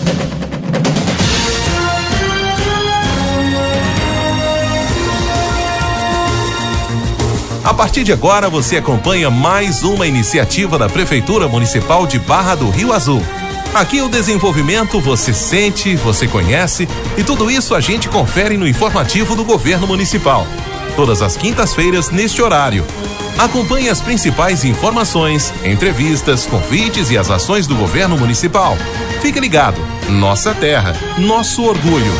A partir de agora você acompanha mais uma iniciativa da Prefeitura Municipal de Barra do Rio Azul. Aqui o desenvolvimento você sente, você conhece e tudo isso a gente confere no informativo do Governo Municipal. Todas as quintas-feiras neste horário. Acompanhe as principais informações, entrevistas, convites e as ações do Governo Municipal. Fique ligado. Nossa terra, nosso orgulho.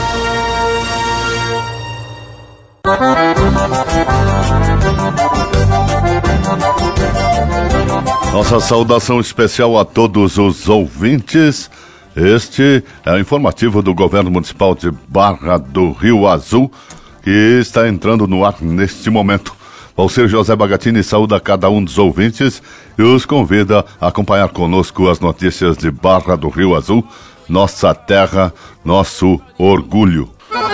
Nossa saudação especial a todos os ouvintes. Este é o informativo do Governo Municipal de Barra do Rio Azul, que está entrando no ar neste momento. Valcir José Bagatini saúda cada um dos ouvintes e os convida a acompanhar conosco as notícias de Barra do Rio Azul, nossa terra, nosso orgulho.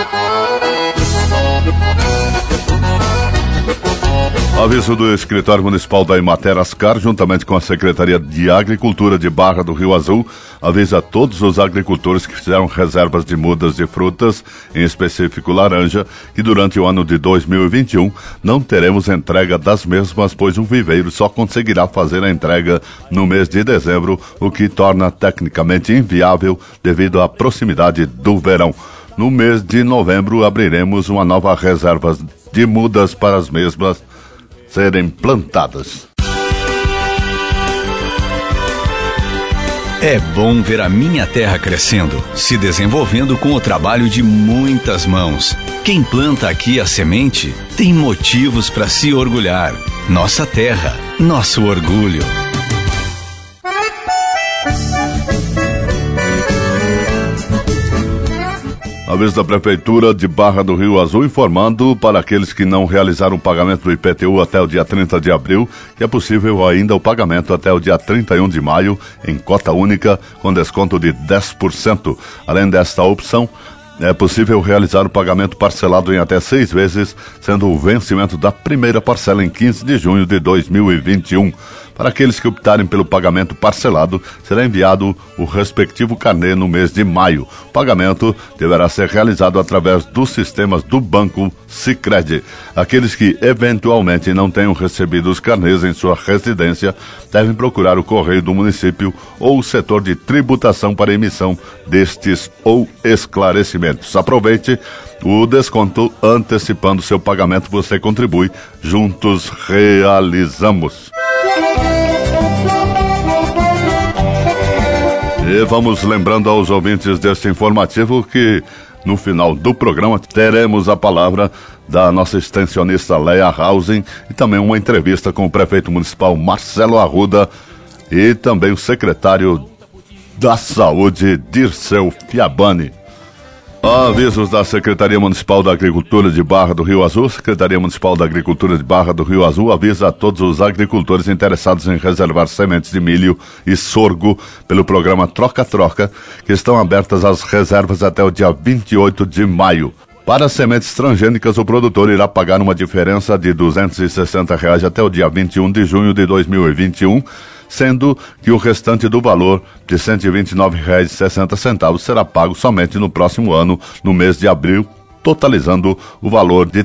Aviso do Escritório Municipal da Emater Ascar, juntamente com a Secretaria de Agricultura de Barra do Rio Azul, avisa a todos os agricultores que fizeram reservas de mudas de frutas, em específico laranja, que durante o ano de 2021 não teremos entrega das mesmas, pois o viveiro só conseguirá fazer a entrega no mês de dezembro, o que torna tecnicamente inviável devido à proximidade do verão. No mês de novembro abriremos uma nova reserva de mudas para as mesmas serem plantadas. É bom ver a minha terra crescendo, se desenvolvendo com o trabalho de muitas mãos. Quem planta aqui a semente tem motivos para se orgulhar. Nossa terra, nosso orgulho. Aviso da Prefeitura de Barra do Rio Azul informando para aqueles que não realizaram o pagamento do IPTU até o dia 30 de abril que é possível ainda o pagamento até o dia 31 de maio em cota única com desconto de 10%. Além desta opção, é possível realizar o pagamento parcelado em até 6 vezes, sendo o vencimento da primeira parcela em 15 de junho de 2021. Para aqueles que optarem pelo pagamento parcelado, será enviado o respectivo carnê no mês de maio. O pagamento deverá ser realizado através dos sistemas do Banco Sicredi. Aqueles que eventualmente não tenham recebido os carnês em sua residência devem procurar o correio do município ou o setor de tributação para emissão destes ou esclarecimentos. Aproveite o desconto antecipando seu pagamento, você contribui, juntos realizamos. E vamos lembrando aos ouvintes deste informativo que no final do programa teremos a palavra da nossa extensionista Leia Hausen e também uma entrevista com o prefeito municipal Marcelo Arruda e também o secretário da Saúde, Dirceu Fiabani. Avisos da Secretaria Municipal da Agricultura de Barra do Rio Azul. Secretaria Municipal da Agricultura de Barra do Rio Azul avisa a todos os agricultores interessados em reservar sementes de milho e sorgo pelo programa Troca-Troca, que estão abertas as reservas até o dia 28 de maio. Para sementes transgênicas, o produtor irá pagar uma diferença de R$ 260 até o dia 21 de junho de 2021, sendo que o restante do valor de R$ 129,60 será pago somente no próximo ano, no mês de abril, totalizando o valor de R$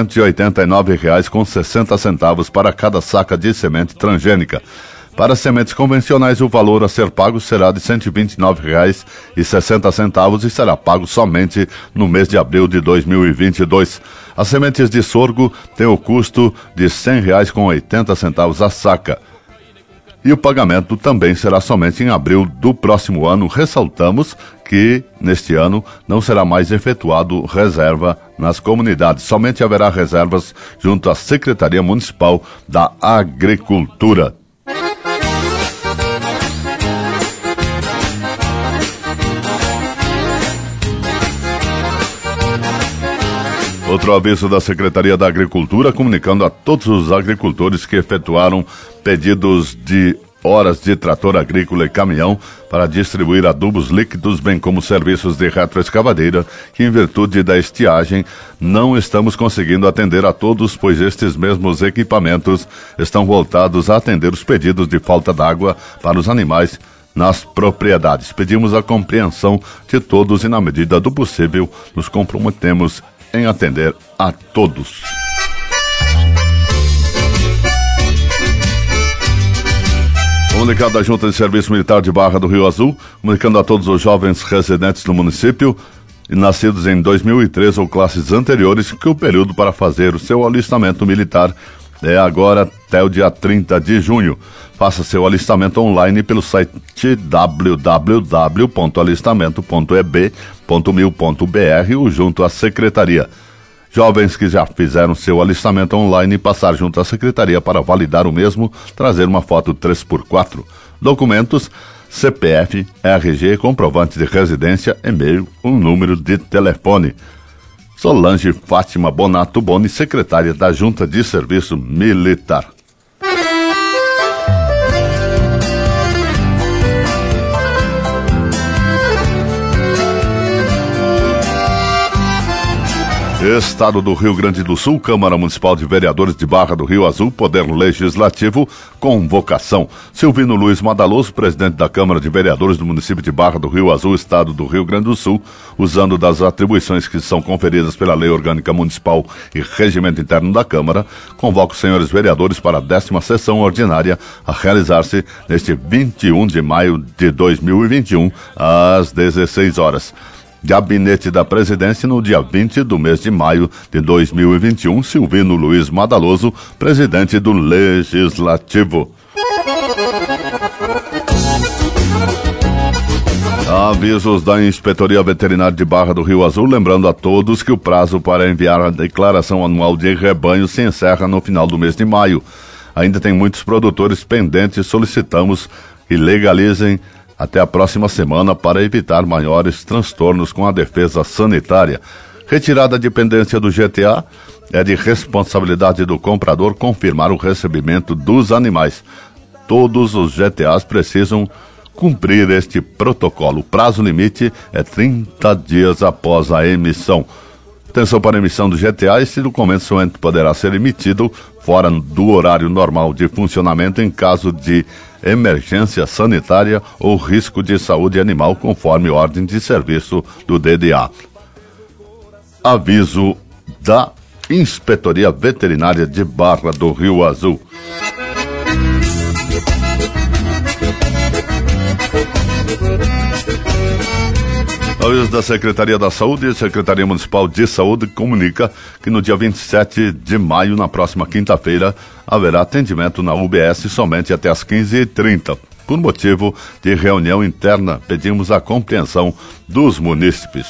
389,60 para cada saca de semente transgênica. Para sementes convencionais, o valor a ser pago será de R$ 129,60 e será pago somente no mês de abril de 2022. As sementes de sorgo têm o custo de R$ 100,80 a saca. E o pagamento também será somente em abril do próximo ano. Ressaltamos que, neste ano, não será mais efetuado reserva nas comunidades. Somente haverá reservas junto à Secretaria Municipal da Agricultura. Outro aviso da Secretaria da Agricultura, comunicando a todos os agricultores que efetuaram pedidos de horas de trator agrícola e caminhão para distribuir adubos líquidos, bem como serviços de retroescavadeira, que em virtude da estiagem não estamos conseguindo atender a todos, pois estes mesmos equipamentos estão voltados a atender os pedidos de falta d'água para os animais nas propriedades. Pedimos a compreensão de todos e, na medida do possível, nos comprometemos em atender a todos. Comunicado da Junta de Serviço Militar de Barra do Rio Azul, comunicando a todos os jovens residentes do município e nascidos em 2003 ou classes anteriores que o período para fazer o seu alistamento militar é agora até o dia 30 de junho. Faça seu alistamento online pelo site www.alistamento.eb.mil.br ou junto à secretaria. Jovens que já fizeram seu alistamento online passar junto à secretaria para validar o mesmo, trazer uma foto 3x4. Documentos, CPF, RG, comprovante de residência, e-mail, um número de telefone. Solange Fátima Bonato Boni, secretária da Junta de Serviço Militar. Estado do Rio Grande do Sul, Câmara Municipal de Vereadores de Barra do Rio Azul, Poder Legislativo, convocação. Silvino Luiz Madaloso, presidente da Câmara de Vereadores do município de Barra do Rio Azul, Estado do Rio Grande do Sul, usando das atribuições que são conferidas pela Lei Orgânica Municipal e Regimento Interno da Câmara, convoca os senhores vereadores para a 10ª sessão ordinária a realizar-se neste 21 de maio de 2021, às 16 horas. Gabinete da Presidência, no dia 20 do mês de maio de 2021, Silvino Luiz Madaloso, presidente do Legislativo. Avisos da Inspetoria Veterinária de Barra do Rio Azul, lembrando a todos que o prazo para enviar a declaração anual de rebanho se encerra no final do mês de maio. Ainda tem muitos produtores pendentes, solicitamos que legalizem até a próxima semana para evitar maiores transtornos com a defesa sanitária. Retirada de pendência do GTA é de responsabilidade do comprador confirmar o recebimento dos animais. Todos os GTAs precisam cumprir este protocolo. O prazo limite é 30 dias após a emissão. Atenção para a emissão do GTA, este documento somente poderá ser emitido fora do horário normal de funcionamento em caso de emergência sanitária ou risco de saúde animal, conforme ordem de serviço do DDA. Aviso da Inspetoria Veterinária de Barra do Rio Azul. Aviso da Secretaria da Saúde e Secretaria Municipal de Saúde comunica que no dia 27 de maio, na próxima quinta-feira, haverá atendimento na UBS somente até às 15h30. Por motivo de reunião interna, pedimos a compreensão dos munícipes.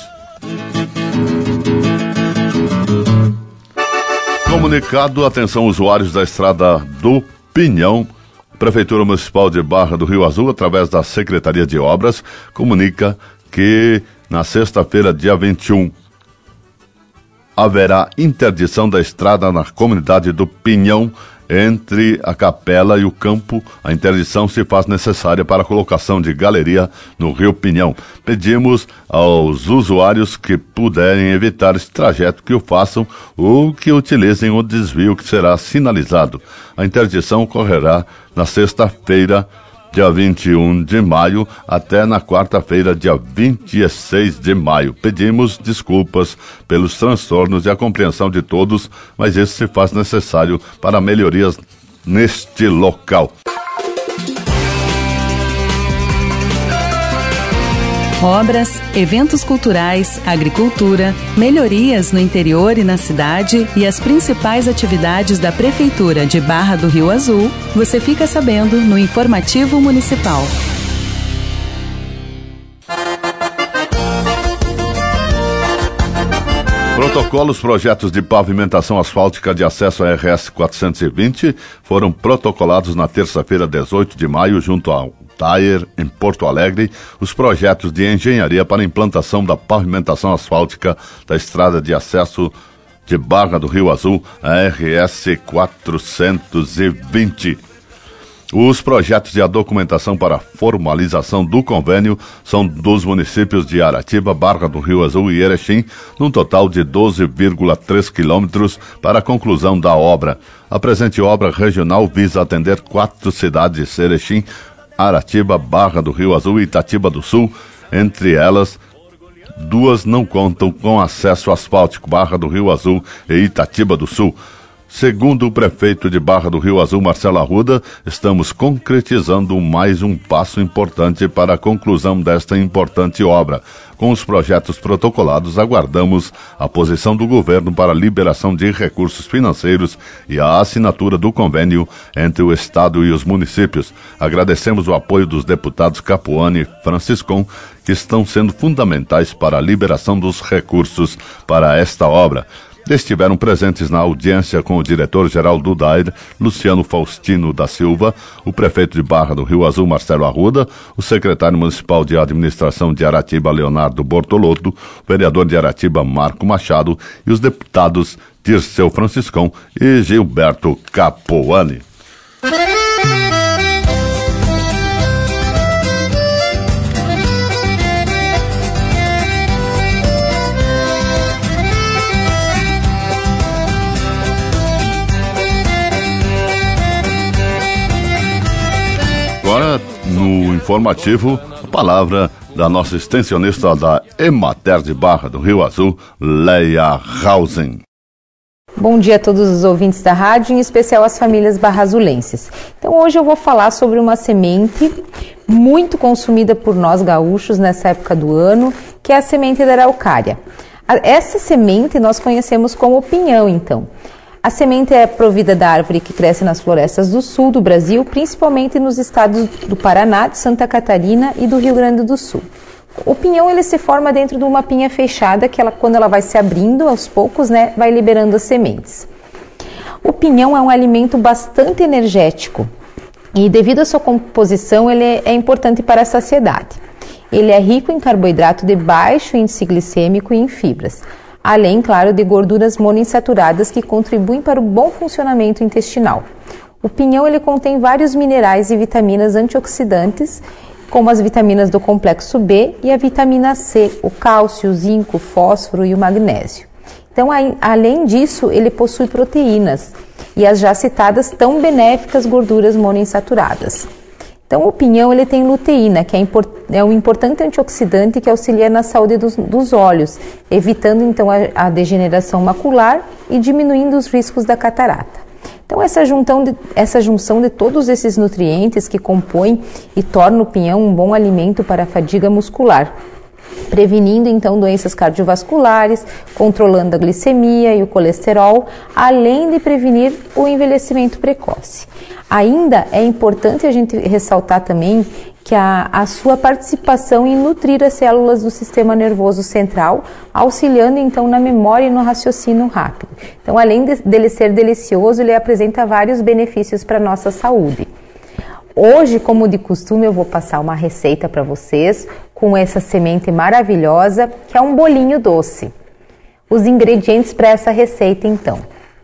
Comunicado, atenção usuários da Estrada do Pinhão, Prefeitura Municipal de Barra do Rio Azul, através da Secretaria de Obras, comunica que na sexta-feira, dia 21, haverá interdição da estrada na comunidade do Pinhão, entre a capela e o campo. A interdição se faz necessária para a colocação de galeria no Rio Pinhão. Pedimos aos usuários que puderem evitar esse trajeto que o façam ou que utilizem o desvio que será sinalizado. A interdição ocorrerá na sexta-feira, dia 21 de maio, até na quarta-feira, dia 26 de maio. Pedimos desculpas pelos transtornos e a compreensão de todos, mas isso se faz necessário para melhorias neste local. Obras, eventos culturais, agricultura, melhorias no interior e na cidade e as principais atividades da Prefeitura de Barra do Rio Azul, você fica sabendo no Informativo Municipal. Protocolos, projetos de pavimentação asfáltica de acesso à RS 420 foram protocolados na terça-feira, 18 de maio, junto ao TAER, em Porto Alegre, os projetos de engenharia para a implantação da pavimentação asfáltica da estrada de acesso de Barra do Rio Azul, a RS 420. Os projetos e a documentação para a formalização do convênio são dos municípios de Aratiba, Barra do Rio Azul e Erechim, num total de 12,3 quilômetros para a conclusão da obra. A presente obra regional visa atender 4 cidades: Erechim, Aratiba, Barra do Rio Azul e Itatiba do Sul. Entre elas, 2 não contam com acesso asfáltico, Barra do Rio Azul e Itatiba do Sul. Segundo o prefeito de Barra do Rio Azul, Marcelo Arruda, estamos concretizando mais um passo importante para a conclusão desta importante obra. Com os projetos protocolados, aguardamos a posição do governo para a liberação de recursos financeiros e a assinatura do convênio entre o Estado e os municípios. Agradecemos o apoio dos deputados Capuani e Franciscon, que estão sendo fundamentais para a liberação dos recursos para esta obra. Estiveram presentes na audiência com o diretor-geral do DAIR, Luciano Faustino da Silva, o prefeito de Barra do Rio Azul, Marcelo Arruda, o secretário municipal de administração de Aratiba, Leonardo Bortolotto, o vereador de Aratiba, Marco Machado, e os deputados Dirceu Franciscon e Gilberto Capuani. Agora, no informativo, a palavra da nossa extensionista da Emater de Barra do Rio Azul, Leia Hausen. Bom dia a todos os ouvintes da rádio, em especial as famílias barrazulenses. Então hoje eu vou falar sobre uma semente muito consumida por nós gaúchos nessa época do ano, que é a semente da araucária. Essa semente nós conhecemos como pinhão, então. A semente é provida da árvore que cresce nas florestas do sul do Brasil, principalmente nos estados do Paraná, de Santa Catarina e do Rio Grande do Sul. O pinhão ele se forma dentro de uma pinha fechada que quando ela vai se abrindo aos poucos, vai liberando as sementes. O pinhão é um alimento bastante energético e devido à sua composição ele é importante para a saciedade. Ele é rico em carboidrato de baixo índice glicêmico e em fibras. Além, claro, de gorduras monoinsaturadas que contribuem para o bom funcionamento intestinal. O pinhão ele contém vários minerais e vitaminas antioxidantes, como as vitaminas do complexo B e a vitamina C, o cálcio, o zinco, o fósforo e o magnésio. Então, além disso, ele possui proteínas e as já citadas tão benéficas gorduras monoinsaturadas. Então, o pinhão ele tem luteína, que é um importante antioxidante que auxilia na saúde dos olhos, evitando então a degeneração macular e diminuindo os riscos da catarata. Então, essa junção de todos esses nutrientes que compõem e tornam o pinhão um bom alimento para a fadiga muscular, prevenindo então doenças cardiovasculares, controlando a glicemia e o colesterol, além de prevenir o envelhecimento precoce. Ainda é importante a gente ressaltar também que a sua participação em nutrir as células do sistema nervoso central, auxiliando então na memória e no raciocínio rápido. Então, além dele ser delicioso, ele apresenta vários benefícios para a nossa saúde. Hoje, como de costume, eu vou passar uma receita para vocês com essa semente maravilhosa, que é um bolinho doce. Os ingredientes para essa receita, então: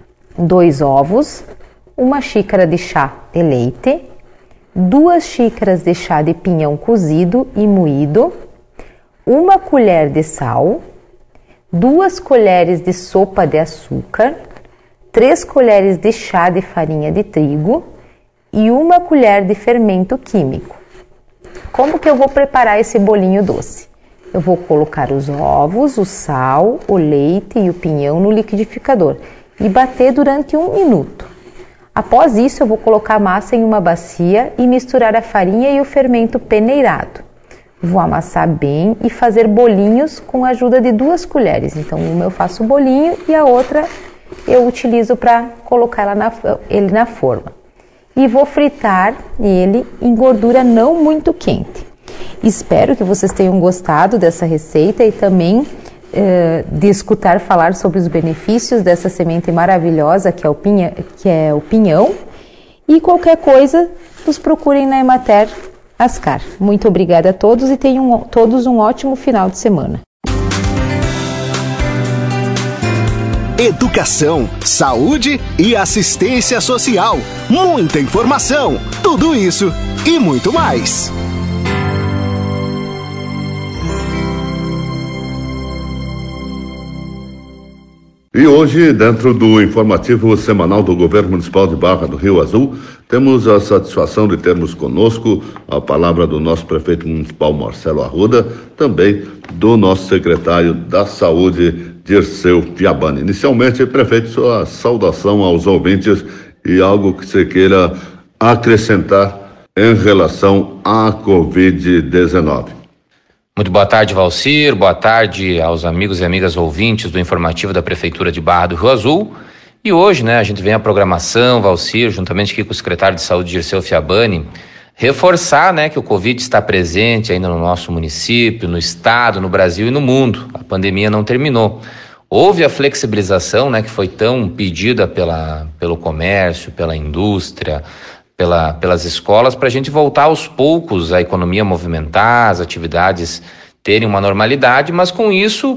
2 ovos, 1 xícara de chá de leite, 2 xícaras de chá de pinhão cozido e moído, 1 colher de sal, 2 colheres de sopa de açúcar, 3 colheres de chá de farinha de trigo e 1 colher de fermento químico. Como que eu vou preparar esse bolinho doce? Eu vou colocar os ovos, o sal, o leite e o pinhão no liquidificador e bater durante 1 minuto. Após isso, eu vou colocar a massa em uma bacia e misturar a farinha e o fermento peneirado. Vou amassar bem e fazer bolinhos com a ajuda de 2 colheres. Então, uma eu faço o bolinho e a outra eu utilizo para colocar ele na forma. E vou fritar ele em gordura não muito quente. Espero que vocês tenham gostado dessa receita e também de escutar falar sobre os benefícios dessa semente maravilhosa que é o pinhão. E qualquer coisa, nos procurem na Emater Ascar. Muito obrigada a todos e tenham todos um ótimo final de semana. Educação, saúde e assistência social. Muita informação, tudo isso e muito mais. E hoje, dentro do informativo semanal do Governo Municipal de Barra do Rio Azul, temos a satisfação de termos conosco a palavra do nosso prefeito municipal Marcelo Arruda, também do nosso secretário da Saúde, Dirceu Fiabani. Inicialmente, prefeito, sua saudação aos ouvintes e algo que você queira acrescentar em relação à Covid-19. Muito boa tarde, Valcir. Boa tarde aos amigos e amigas ouvintes do informativo da Prefeitura de Barra do Rio Azul. E hoje, a gente vem a programação, Valcir, juntamente aqui com o secretário de Saúde, Dirceu Fiabani, reforçar, que o Covid está presente ainda no nosso município, no estado, no Brasil e no mundo. A pandemia não terminou. Houve a flexibilização, que foi tão pedida pelo comércio, pela indústria, pelas escolas, para a gente voltar aos poucos a economia movimentar, as atividades terem uma normalidade, mas com isso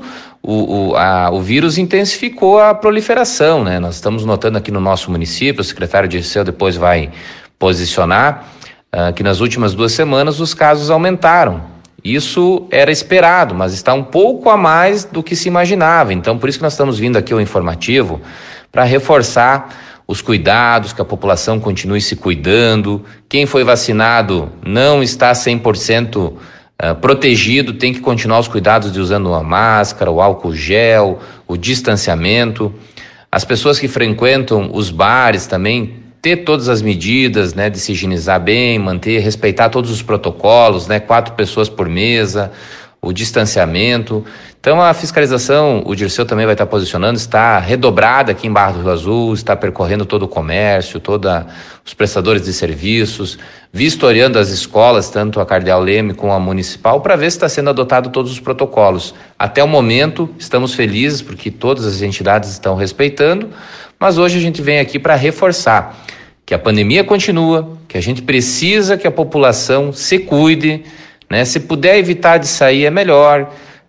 o vírus intensificou a proliferação, Nós estamos notando aqui no nosso município, o secretário Dirceu depois vai posicionar, que nas últimas 2 semanas os casos aumentaram. Isso era esperado, mas está um pouco a mais do que se imaginava. Então, por isso que nós estamos vindo aqui ao informativo para reforçar os cuidados, que a população continue se cuidando. Quem foi vacinado não está 100% protegido, tem que continuar os cuidados de usando uma máscara, o álcool gel, o distanciamento. As pessoas que frequentam os bares também, ter todas as medidas, de se higienizar bem, respeitar todos os protocolos, 4 pessoas por mesa, o distanciamento. Então a fiscalização, o Dirceu também vai estar posicionando, está redobrada aqui em Barra do Rio Azul, está percorrendo todo o comércio, todos os prestadores de serviços, vistoriando as escolas, tanto a Cardeal Leme como a municipal, para ver se está sendo adotado todos os protocolos. Até o momento estamos felizes porque todas as entidades estão respeitando, mas hoje a gente vem aqui para reforçar que a pandemia continua, que a gente precisa que a população se cuide, se puder evitar de sair é melhor,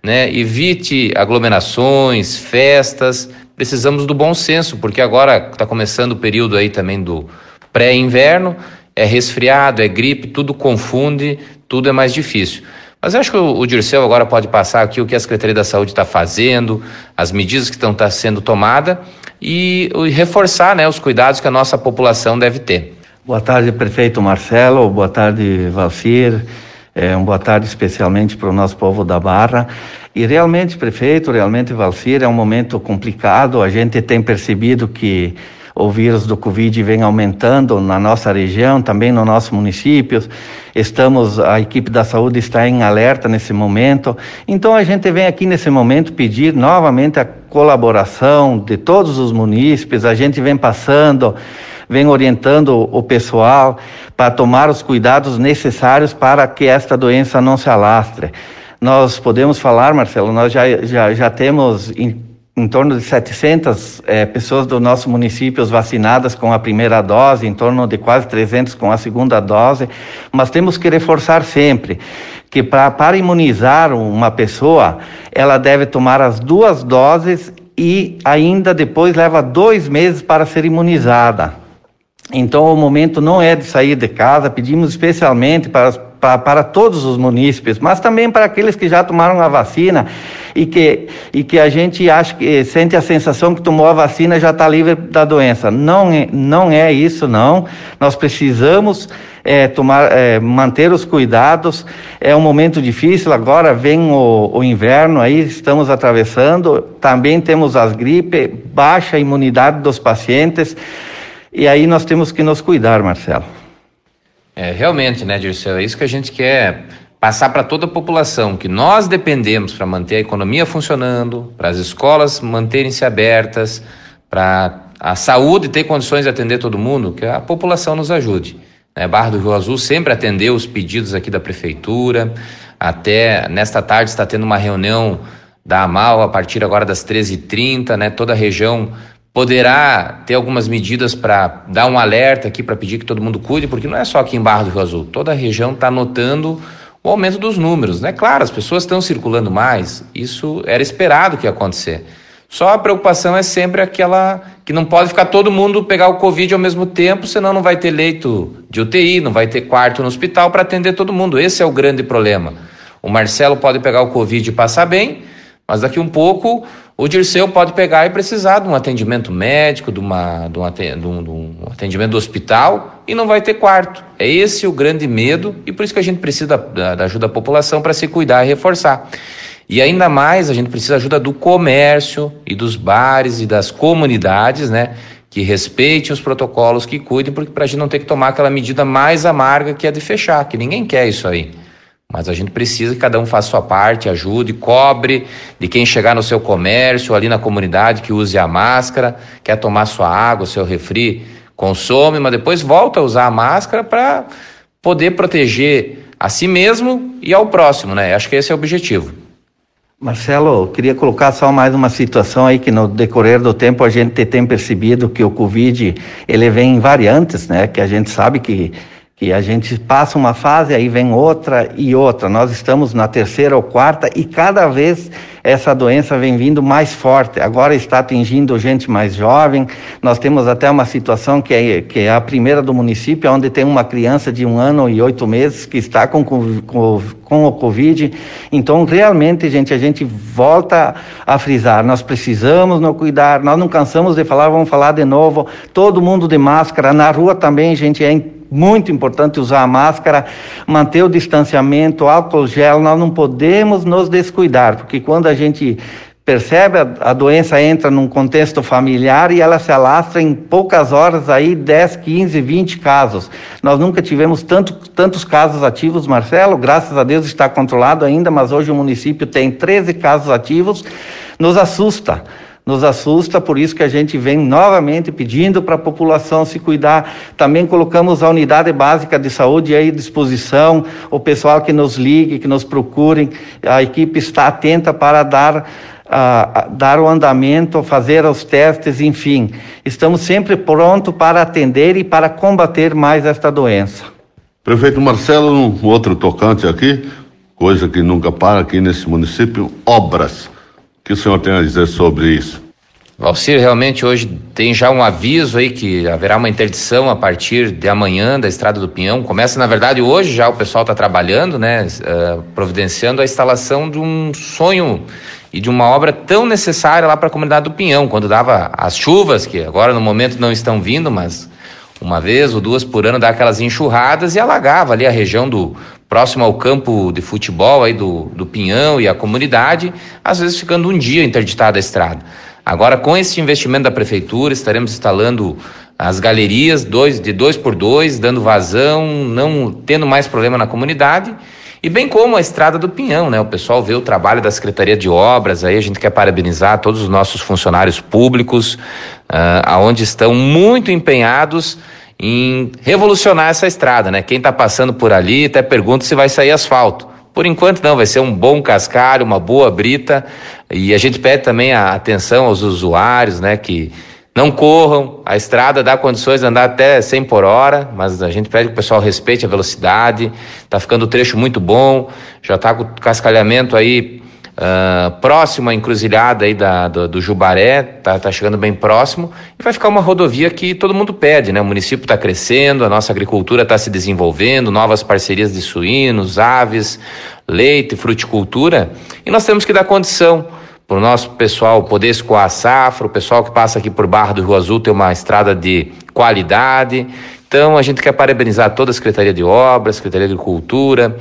evite aglomerações, festas. Precisamos do bom senso, porque agora está começando o período aí também do pré-inverno, é resfriado, é gripe, tudo confunde, tudo é mais difícil. Mas eu acho que o Dirceu agora pode passar aqui o que a Secretaria da Saúde está fazendo, as medidas que estão sendo tomadas e reforçar, os cuidados que a nossa população deve ter. Boa tarde, prefeito Marcelo. Boa tarde, Valcir. Uma boa tarde especialmente para o nosso povo da Barra. E realmente, prefeito, Valcir, é um momento complicado. A gente tem percebido que o vírus do Covid vem aumentando na nossa região, também no nosso município. A equipe da saúde está em alerta nesse momento. Então a gente vem aqui nesse momento pedir novamente a colaboração de todos os munícipes. A gente vem orientando o pessoal para tomar os cuidados necessários para que esta doença não se alastre. Nós podemos falar, Marcelo, nós já temos em torno de 700 pessoas do nosso município vacinadas com a primeira dose, em torno de quase 300 com a segunda dose, mas temos que reforçar sempre que para imunizar uma pessoa, ela deve tomar as 2 doses e ainda depois leva 2 meses para ser imunizada. Então o momento não é de sair de casa, pedimos especialmente para todos os munícipes, mas também para aqueles que já tomaram a vacina e que a gente sente a sensação que tomou a vacina já está livre da doença. Não é isso, não. Nós precisamos manter os cuidados. É um momento difícil, agora vem o inverno aí, estamos atravessando, também temos as gripes, baixa imunidade dos pacientes, e aí nós temos que nos cuidar, Marcelo. Realmente, Dirceu, é isso que a gente quer passar para toda a população, que nós dependemos para manter a economia funcionando, para as escolas manterem-se abertas, para a saúde ter condições de atender todo mundo, que a população nos ajude. Barra do Rio Azul sempre atendeu os pedidos aqui da Prefeitura, até nesta tarde está tendo uma reunião da AMAL a partir agora das 13h30, toda a região poderá ter algumas medidas para dar um alerta aqui, para pedir que todo mundo cuide, porque não é só aqui em Barra do Rio Azul, toda a região está notando o aumento dos números, Claro, as pessoas estão circulando mais, isso era esperado que ia acontecer. Só a preocupação é sempre aquela que não pode ficar todo mundo pegar o Covid ao mesmo tempo, senão não vai ter leito de UTI, não vai ter quarto no hospital para atender todo mundo. Esse é o grande problema. O Marcelo pode pegar o Covid e passar bem, mas daqui um pouco o Dirceu pode pegar e precisar de um atendimento médico, de um atendimento do hospital, e não vai ter quarto. É esse o grande medo, e por isso que a gente precisa da ajuda da população para se cuidar e reforçar. E ainda mais a gente precisa da ajuda do comércio e dos bares e das comunidades, né? Que respeitem os protocolos, que cuidem, porque para a gente não ter que tomar aquela medida mais amarga que é de fechar, que ninguém quer isso aí. Mas a gente precisa que cada um faça a sua parte, ajude, cobre de quem chegar no seu comércio, ali na comunidade, que use a máscara, quer tomar sua água, seu refri, consome, mas depois volta a usar a máscara para poder proteger a si mesmo e ao próximo, né? Acho que esse é o objetivo. Marcelo, eu queria colocar só mais uma situação aí que no decorrer do tempo a gente tem percebido que o Covid, ele vem em variantes, né? Que a gente sabe que a gente passa uma fase, aí vem outra e outra. Nós estamos na 3ª ou 4ª e cada vez essa doença vem vindo mais forte. Agora está atingindo gente mais jovem. Nós temos até uma situação que é a primeira do município, onde tem uma criança de 1 ano e 8 meses que está com o Covid. Então, realmente, gente, a gente volta a frisar. Nós precisamos nos cuidar. Nós não cansamos de falar, vamos falar de novo. Todo mundo de máscara. Na rua também, gente, é muito importante usar a máscara, manter o distanciamento, álcool gel. Nós não podemos nos descuidar, porque quando a gente percebe, a doença entra num contexto familiar e ela se alastra em poucas horas, aí 10, 15, 20 casos. Nós nunca tivemos tantos casos ativos, Marcelo, graças a Deus está controlado ainda, mas hoje o município tem 13 casos ativos, nos assusta, por isso que a gente vem novamente pedindo para a população se cuidar. Também colocamos a unidade básica de saúde aí à disposição, o pessoal que nos ligue, que nos procurem, a equipe está atenta para dar o andamento, fazer os testes, enfim. Estamos sempre prontos para atender e para combater mais esta doença. Prefeito Marcelo, um outro tocante aqui, coisa que nunca para aqui nesse município, obras. O que o senhor tem a dizer sobre isso? Valcir, realmente hoje tem já um aviso aí que haverá uma interdição a partir de amanhã da Estrada do Pinhão. Começa, na verdade, hoje já o pessoal está trabalhando, né, providenciando a instalação de um sonho e de uma obra tão necessária lá para a comunidade do Pinhão, quando dava as chuvas, que agora no momento não estão vindo, mas uma vez ou duas por ano dá aquelas enxurradas e alagava ali a região próximo ao campo de futebol aí do Pinhão e a comunidade, às vezes ficando um dia interditada a estrada. Agora, com esse investimento da prefeitura, estaremos instalando as galerias de 2x2, dando vazão, não tendo mais problema na comunidade, e bem como a Estrada do Pinhão, né? O pessoal vê o trabalho da Secretaria de Obras, aí a gente quer parabenizar todos os nossos funcionários públicos, aonde estão muito empenhados em revolucionar essa estrada, né? Quem está passando por ali até pergunta se vai sair asfalto. Por enquanto não, vai ser um bom cascalho, uma boa brita, e a gente pede também a atenção aos usuários, né? Que não corram, a estrada dá condições de andar até 100 por hora, mas a gente pede que o pessoal respeite a velocidade, tá ficando o trecho muito bom, já tá com o cascalhamento aí próximo à encruzilhada aí do Jubaré, tá chegando bem próximo, e vai ficar uma rodovia que todo mundo pede, né? O município está crescendo, a nossa agricultura está se desenvolvendo, novas parcerias de suínos, aves, leite, fruticultura, e nós temos que dar condição para o nosso pessoal poder escoar a safra, o pessoal que passa aqui por Barra do Rio Azul ter uma estrada de qualidade. Então a gente quer parabenizar toda a Secretaria de Obras, Secretaria de Agricultura,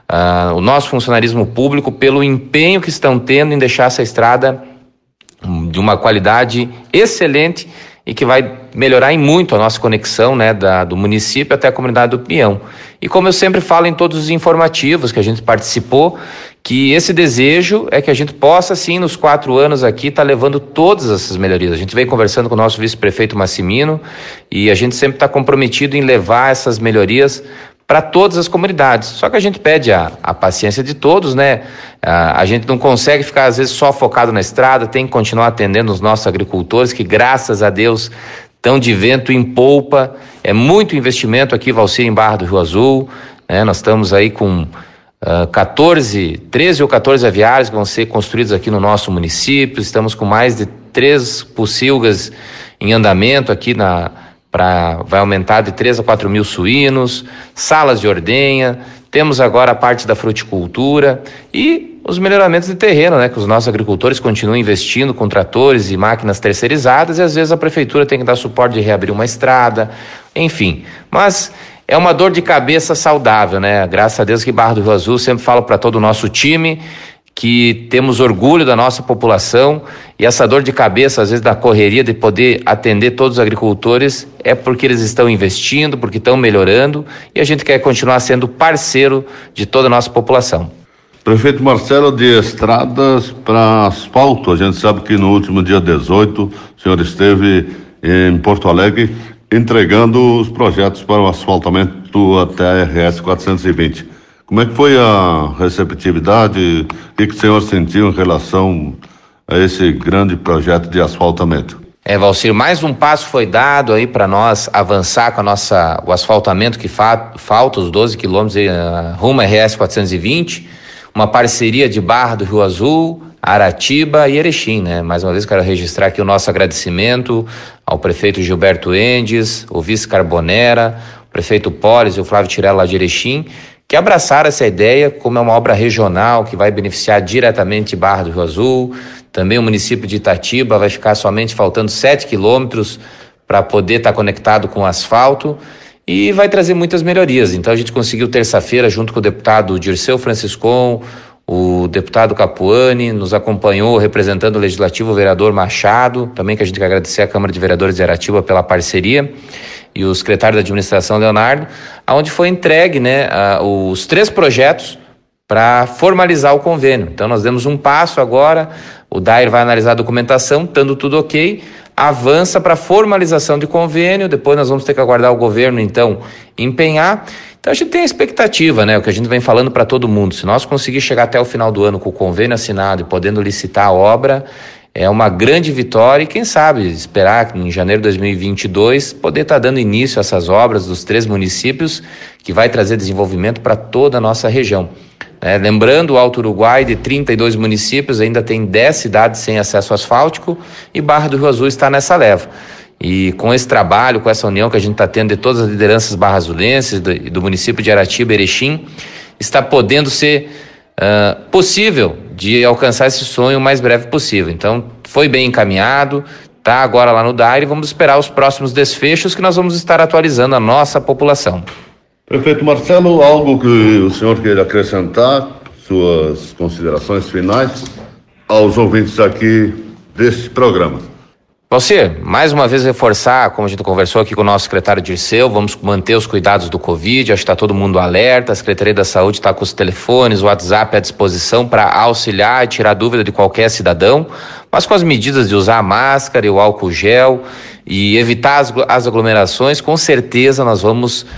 o nosso funcionarismo público pelo empenho que estão tendo em deixar essa estrada de uma qualidade excelente e que vai melhorar em muito a nossa conexão, né, do município até a comunidade do Pinhão. E como eu sempre falo em todos os informativos que a gente participou, que esse desejo é que a gente possa, sim, nos 4 anos aqui, estar levando todas essas melhorias. A gente vem conversando com o nosso vice-prefeito Massimino e a gente sempre está comprometido em levar essas melhorias para todas as comunidades. Só que a gente pede a paciência de todos, né? A gente não consegue ficar, às vezes, só focado na estrada, tem que continuar atendendo os nossos agricultores, que, graças a Deus, estão de vento em polpa. É muito investimento aqui, Valcir, em Barra do Rio Azul, né? Nós estamos aí com 13 ou 14 aviários que vão ser construídos aqui no nosso município. Estamos com mais de 3 pocilgas em andamento aqui vai aumentar de 3 a 4 mil suínos, salas de ordenha, temos agora a parte da fruticultura e os melhoramentos de terreno, né? Que os nossos agricultores continuam investindo com tratores e máquinas terceirizadas e às vezes a prefeitura tem que dar suporte de reabrir uma estrada, enfim. Mas é uma dor de cabeça saudável, né? Graças a Deus que Barra do Rio Azul, sempre falo para todo o nosso time que temos orgulho da nossa população e essa dor de cabeça, às vezes, da correria de poder atender todos os agricultores é porque eles estão investindo, porque estão melhorando e a gente quer continuar sendo parceiro de toda a nossa população. Prefeito Marcelo, de estradas para asfalto, a gente sabe que no último dia 18 o senhor esteve em Porto Alegre entregando os projetos para o asfaltamento até a RS 420. Como é que foi a receptividade? O que o senhor sentiu em relação a esse grande projeto de asfaltamento? Valcir, mais um passo foi dado aí para nós avançar com o asfaltamento que falta, os 12 quilômetros rumo à RS 420, uma parceria de Barra do Rio Azul, Aratiba e Erechim, né? Mais uma vez quero registrar aqui o nosso agradecimento ao prefeito Gilberto Endes, o vice Carbonera, o prefeito Polis e o Flávio Tirella lá de Erechim, que abraçaram essa ideia como é uma obra regional que vai beneficiar diretamente Barra do Rio Azul. Também o município de Itatiba vai ficar somente faltando 7 quilômetros para poder estar conectado com o asfalto e vai trazer muitas melhorias. Então a gente conseguiu terça-feira, junto com o deputado Dirceu Franciscon, o deputado Capuani, nos acompanhou representando o Legislativo, o vereador Machado, também que a gente quer agradecer à Câmara de Vereadores de Aratiba pela parceria, e o secretário da Administração, Leonardo, onde foi entregue, né, os 3 projetos para formalizar o convênio. Então nós demos um passo agora, o Dair vai analisar a documentação, estando tudo ok, avança para formalização de convênio, depois nós vamos ter que aguardar o governo, então, empenhar. Então a gente tem a expectativa, né, o que a gente vem falando para todo mundo, se nós conseguir chegar até o final do ano com o convênio assinado e podendo licitar a obra, é uma grande vitória e quem sabe esperar que em janeiro de 2022 poder estar dando início a essas obras dos 3 municípios que vai trazer desenvolvimento para toda a nossa região. Lembrando, o Alto Uruguai, de 32 municípios, ainda tem 10 cidades sem acesso asfáltico e Barra do Rio Azul está nessa leva. E com esse trabalho, com essa união que a gente está tendo de todas as lideranças barrazulenses do município de Aratiba e Erechim, está podendo ser possível de alcançar esse sonho o mais breve possível. Então, foi bem encaminhado, está agora lá no DAIR e vamos esperar os próximos desfechos que nós vamos estar atualizando a nossa população. Prefeito Marcelo, algo que o senhor queira acrescentar, suas considerações finais aos ouvintes aqui deste programa? Valcir, mais uma vez reforçar, como a gente conversou aqui com o nosso secretário Dirceu, vamos manter os cuidados do Covid, acho que está todo mundo alerta, a Secretaria da Saúde está com os telefones, o WhatsApp à disposição para auxiliar e tirar dúvida de qualquer cidadão, mas com as medidas de usar a máscara e o álcool gel e evitar as aglomerações, com certeza nós vamos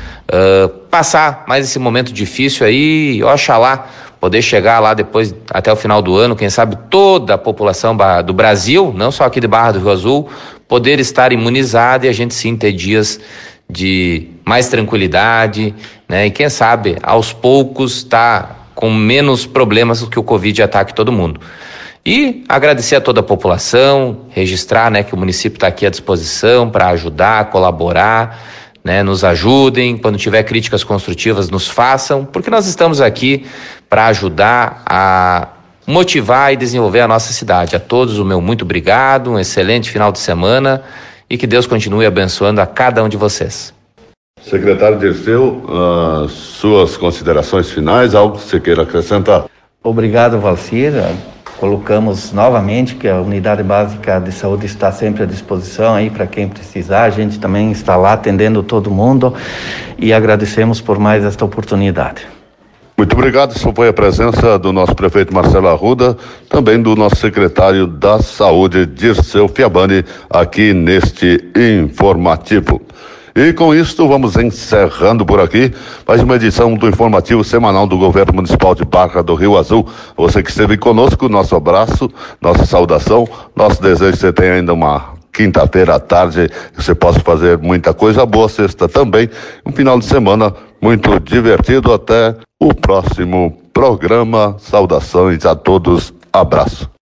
passar mais esse momento difícil aí, oxalá, poder chegar lá depois, até o final do ano, quem sabe toda a população do Brasil, não só aqui de Barra do Rio Azul, poder estar imunizada e a gente sim ter dias de mais tranquilidade, né? E quem sabe, aos poucos, tá com menos problemas do que o Covid ataque todo mundo. E agradecer a toda a população, registrar, né, que o município está aqui à disposição para ajudar, colaborar, né, nos ajudem, quando tiver críticas construtivas nos façam, porque nós estamos aqui para ajudar a motivar e desenvolver a nossa cidade. A todos o meu muito obrigado, um excelente final de semana e que Deus continue abençoando a cada um de vocês. Secretário Dirceu, suas considerações finais, algo que você queira acrescentar? Obrigado, Valcir. Colocamos novamente que a Unidade Básica de Saúde está sempre à disposição aí para quem precisar. A gente também está lá atendendo todo mundo e agradecemos por mais esta oportunidade. Muito obrigado. Isso foi a presença do nosso prefeito Marcelo Arruda, também do nosso secretário da Saúde, Dirceu Fiabani, aqui neste informativo. E com isto vamos encerrando por aqui mais uma edição do informativo semanal do Governo Municipal de Barra do Rio Azul. Você que esteve conosco, nosso abraço, nossa saudação, nosso desejo que você tenha ainda uma quinta-feira à tarde, que você possa fazer muita coisa boa, sexta também, um final de semana muito divertido. Até o próximo programa. Saudações a todos, abraço.